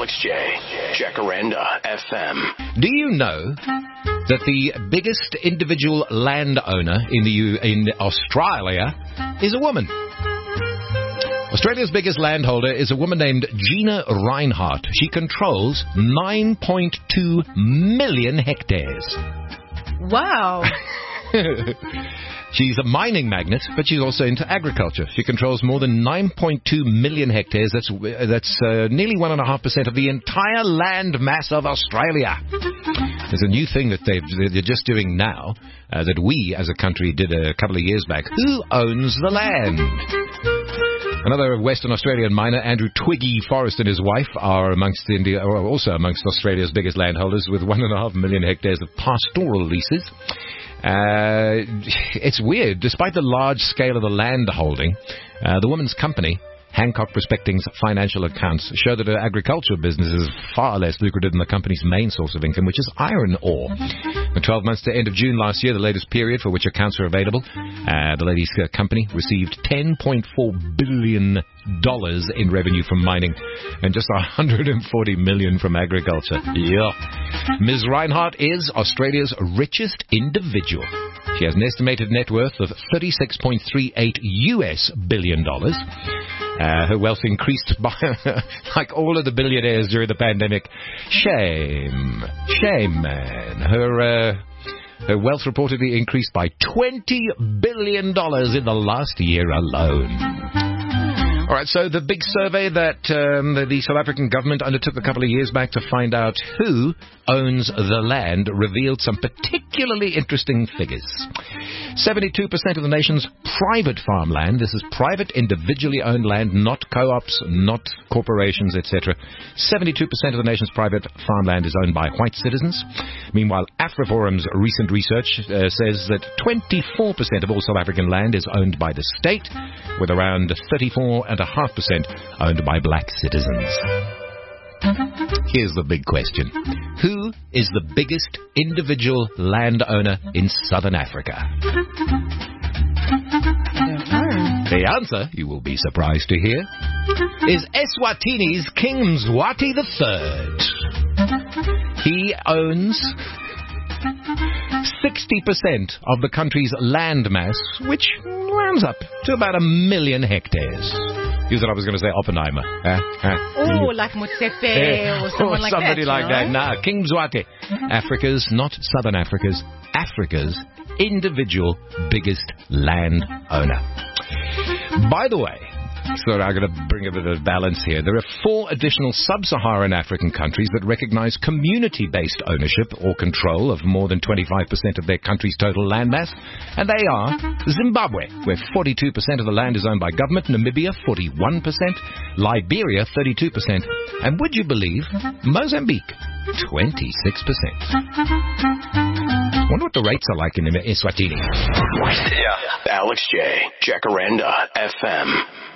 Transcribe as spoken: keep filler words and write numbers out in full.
Alex J. Jacaranda F M. Do you know that the biggest individual landowner in the U- in Australia is a woman? Australia's biggest landholder is a woman named Gina Rinehart. She controls nine point two million hectares. Wow. She's a mining magnate, but she's also into agriculture. She controls more than nine point two million hectares. That's that's uh, nearly one point five percent of the entire land mass of Australia. There's a new thing that they've, they're just doing now, uh, that we as a country did a couple of years back. Who owns the land? Another Western Australian miner, Andrew Twiggy Forrest, and his wife are amongst India, or also amongst Australia's biggest landholders, with one and a half million hectares of pastoral leases. Uh, it's weird. Despite the large scale of the land holding, uh, the woman's company, Hancock Prospecting's financial accounts, show that her agricultural business is far less lucrative than the company's main source of income, which is iron ore. The twelve months to end of June last year, the latest period for which accounts are available, uh, the lady's uh, company received ten point four billion dollars in revenue from mining and just one hundred forty million dollars from agriculture. Yeah. Miz Rinehart is Australia's richest individual. She has an estimated net worth of thirty-six point three eight U S billion dollars. Uh, her wealth increased by, like all of the billionaires during the pandemic. Shame. Shame, man. Her, uh, her wealth reportedly increased by twenty billion dollars in the last year alone. All right, so the big survey that um, the, the South African government undertook a couple of years back to find out who owns the land revealed some particularly interesting figures. seventy-two percent of the nation's private farmland, this is private individually owned land, not co-ops, not corporations, et cetera. seventy-two percent of the nation's private farmland is owned by white citizens. Meanwhile, AfriForum's recent research uh, says that twenty-four percent of all South African land is owned by the state, with around thirty-four point five percent owned by black citizens. Here's the big question. Who is the biggest individual landowner in Southern Africa? I don't know. The answer, you will be surprised to hear, is Eswatini's King Mzwati the Third. He owns sixty percent of the country's land mass, which rounds up to about a million hectares. You thought I was going to say Oppenheimer. Uh, uh. Oh, like Motsepe or someone or like somebody that. like you know? that. Nah, King Mzwati. Africa's, not Southern Africa's, Africa's individual biggest land owner. By the way, so I'm going to bring a bit of balance here. There are four additional sub-Saharan African countries that recognize community-based ownership or control of more than twenty-five percent of their country's total landmass, and they are Zimbabwe, where forty-two percent of the land is owned by government, Namibia, forty-one percent, Liberia, thirty-two percent, and would you believe, Mozambique, twenty-six percent. I wonder what the rates are like in Eswatini. Yeah. Alex J. Jacaranda F M.